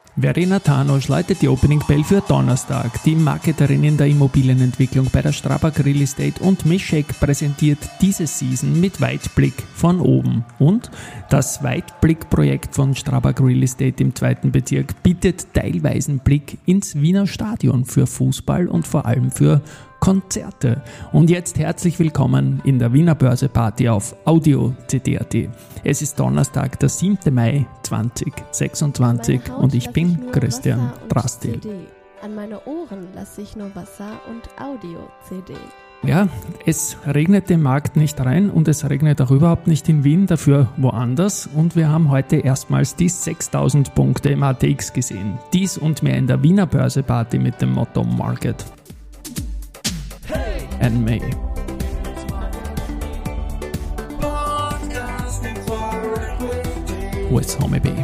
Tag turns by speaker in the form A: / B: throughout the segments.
A: Verena Tanosch läutet die Opening Bell für Donnerstag. Die Marketerin in der Immobilienentwicklung bei der Strabag Real Estate und Mischek präsentiert diese Season mit Weitblick von oben. Und das Weitblick-Projekt von Strabag Real Estate im 2. Bezirk bietet teilweisen Blick ins Wiener Stadion für Fußball und vor allem für Konzerte. Und jetzt herzlich willkommen in der Wiener Börse-Party auf Audio CD.at. Es ist Donnerstag, der 7. Mai 2026 und ich bin Christian Drastil.
B: An meine Ohren lasse ich nur Wasser und Audio-CD.
A: Ja, es regnet den Markt nicht rein und es regnet auch überhaupt nicht in Wien, dafür woanders. Und wir haben heute erstmals die 6000 Punkte im ATX gesehen. Dies und mehr in der Wiener Börse-Party mit dem Motto Market and May. With Homie B.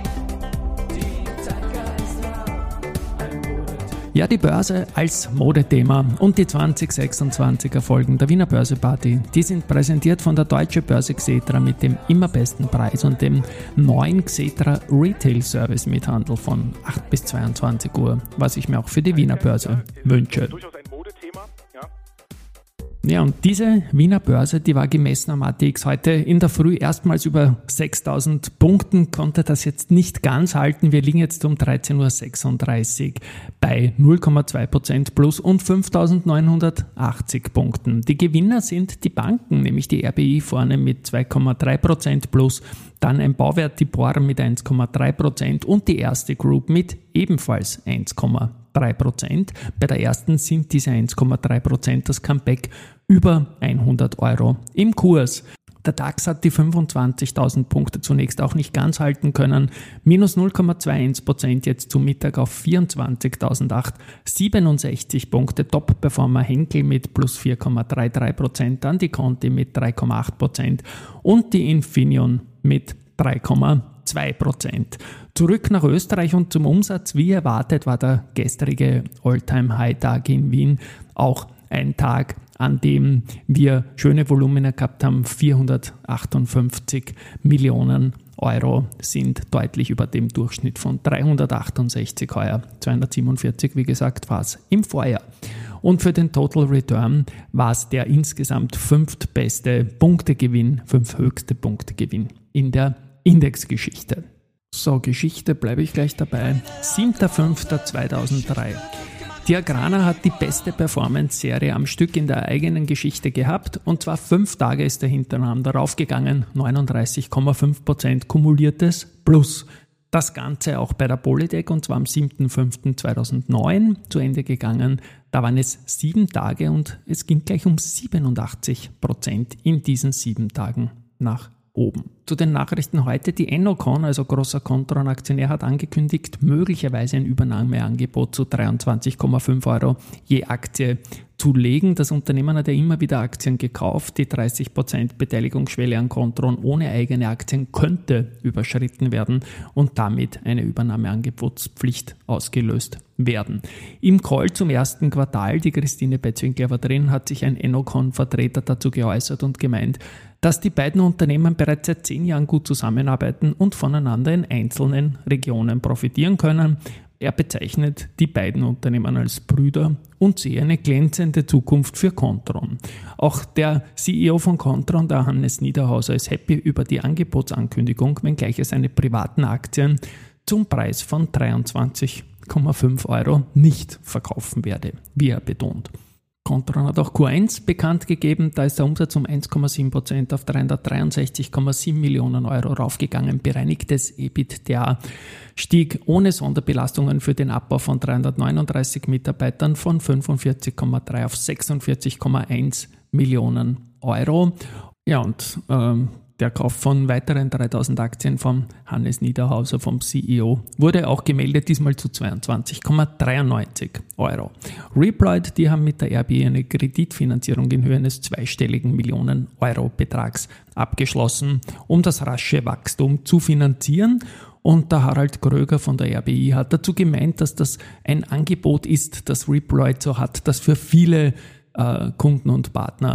A: Ja, die Börse als Modethema und die 2026er Folgen der Wiener Börse-Party, die sind präsentiert von der Deutsche Börse Xetra mit dem immer besten Preis und dem neuen Xetra Retail Service Mithandel von 8 bis 22 Uhr, was ich mir auch für die Wiener Börse wünsche. Ja, und diese Wiener Börse, die war gemessen am ATX heute in der Früh erstmals über 6000 Punkten, konnte das jetzt nicht ganz halten. Wir liegen jetzt um 13.36 Uhr bei 0,2% plus und 5.980 Punkten. Die Gewinner sind die Banken, nämlich die RBI vorne mit 2,3% plus, dann ein Bauwert, die Bora mit 1,3% und die Erste Group mit ebenfalls 1,3%. Bei der ersten sind diese 1,3% das Comeback über 100 Euro im Kurs. Der DAX hat die 25.000 Punkte zunächst auch nicht ganz halten können. Minus 0,21% jetzt zum Mittag auf 24.867 Punkte. Top-Performer Henkel mit plus 4,33%, dann die Conti mit 3,8% und die Infineon mit 3,2%. Zurück nach Österreich und zum Umsatz. Wie erwartet war der gestrige All-Time-High-Tag in Wien auch ein Tag, an dem wir schöne Volumina gehabt haben. 458 Millionen Euro sind deutlich über dem Durchschnitt von 368 heuer. 247, wie gesagt, war es im Vorjahr. Und für den Total Return war es der insgesamt fünftbeste Punktegewinn, fünfthöchste Punktegewinn in der Indexgeschichte. So, Geschichte bleibe ich gleich dabei. 7.5.2003. Die Agrana hat die beste Performance-Serie am Stück in der eigenen Geschichte gehabt und zwar 5 Tage ist er hintereinander raufgegangen, 39,5% kumuliertes Plus. Das Ganze auch bei der Polytech und zwar am 7.5.2009 zu Ende gegangen. Da waren es 7 Tage und es ging gleich um 87% in diesen 7 Tagen nach oben. Zu den Nachrichten heute. Die Ennocon, also großer Kontron-Aktionär, hat angekündigt, möglicherweise ein Übernahmeangebot zu 23,5 Euro je Aktie zu legen. Das Unternehmen hat ja immer wieder Aktien gekauft. Die 30% Beteiligungsschwelle an Kontron ohne eigene Aktien könnte überschritten werden und damit eine Übernahmeangebotspflicht ausgelöst werden. Im Call zum ersten Quartal, die Christine Betzwinkler war drin, hat sich ein Ennocon-Vertreter dazu geäußert und gemeint, dass die beiden Unternehmen bereits seit 10 Jahren gut zusammenarbeiten und voneinander in einzelnen Regionen profitieren können. Er bezeichnet die beiden Unternehmen als Brüder und sehe eine glänzende Zukunft für Kontron. Auch der CEO von Kontron, der Hannes Niederhauser, ist happy über die Angebotsankündigung, wenngleich er seine privaten Aktien zum Preis von 23,5 Euro nicht verkaufen werde, wie er betont. Kontron hat auch Q1 bekannt gegeben, da ist der Umsatz um 1,7% auf 363,7 Millionen Euro raufgegangen. Bereinigtes EBITDA stieg ohne Sonderbelastungen für den Abbau von 339 Mitarbeitern von 45,3 auf 46,1 Millionen Euro. Ja, und der Kauf von weiteren 3000 Aktien von Hannes Niederhauser, vom CEO, wurde auch gemeldet, diesmal zu 22,93 Euro. Reploid, die haben mit der RBI eine Kreditfinanzierung in Höhe eines zweistelligen Millionen Euro Betrags abgeschlossen, um das rasche Wachstum zu finanzieren. Und der Harald Kröger von der RBI hat dazu gemeint, dass das ein Angebot ist, das Reploid so hat, das für viele Kunden und Partner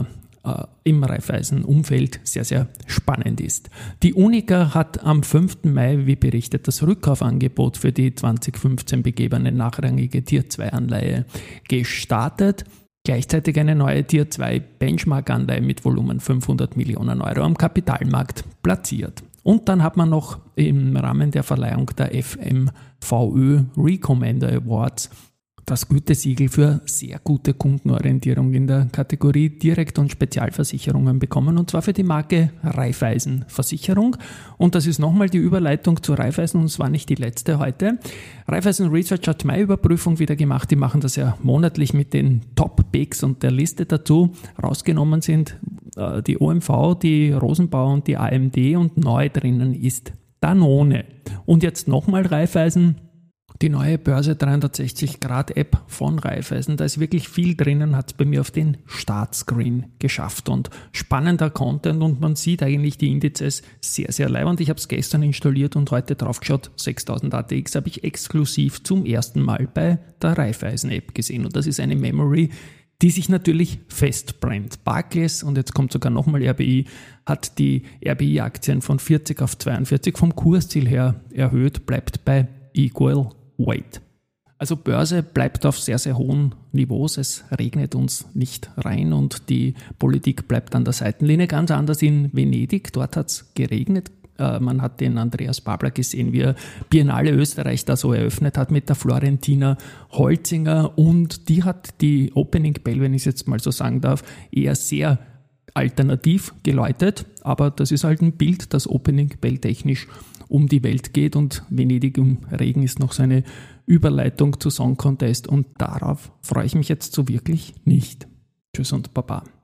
A: im Raiffeisen-Umfeld sehr, sehr spannend ist. Die Unica hat am 5. Mai, wie berichtet, das Rückkaufangebot für die 2015 begebene nachrangige Tier-2-Anleihe gestartet. Gleichzeitig eine neue Tier-2-Benchmark-Anleihe mit Volumen 500 Millionen Euro am Kapitalmarkt platziert. Und dann hat man noch im Rahmen der Verleihung der FMVÖ Recommender Awards das Gütesiegel für sehr gute Kundenorientierung in der Kategorie Direkt- und Spezialversicherungen bekommen, und zwar für die Marke Raiffeisen Versicherung. Und das ist nochmal die Überleitung zu Raiffeisen, und es war nicht die letzte heute. Raiffeisen Research hat Mai-Überprüfung wieder gemacht. Die machen das ja monatlich mit den Top-Picks und der Liste dazu. Rausgenommen sind die OMV, die Rosenbauer und die AMD, und neu drinnen ist Danone. Und jetzt nochmal Raiffeisen. Die neue Börse 360-Grad-App von Raiffeisen, da ist wirklich viel drinnen, hat es bei mir auf den Startscreen geschafft, und spannender Content, und man sieht eigentlich die Indizes sehr, sehr leibend. Ich habe es gestern installiert und heute drauf geschaut. 6000 ATX habe ich exklusiv zum ersten Mal bei der Raiffeisen-App gesehen, und das ist eine Memory, die sich natürlich festbrennt. Barclays, und jetzt kommt sogar nochmal RBI, hat die RBI-Aktien von 40 auf 42 vom Kursziel her erhöht, bleibt bei Equal Weight. Also Börse bleibt auf sehr, sehr hohen Niveaus. Es regnet uns nicht rein, und die Politik bleibt an der Seitenlinie. Ganz anders in Venedig. Dort hat es geregnet. Man hat den Andreas Babler gesehen, wie er Biennale Österreich da so eröffnet hat mit der Florentina Holzinger, und die hat die Opening Bell, wenn ich es jetzt mal so sagen darf, eher sehr alternativ geläutet, aber das ist halt ein Bild, das Opening Bell technisch um die Welt geht, und Venedig im Regen ist noch so eine Überleitung zu Song Contest, und darauf freue ich mich jetzt so wirklich nicht. Tschüss und Baba.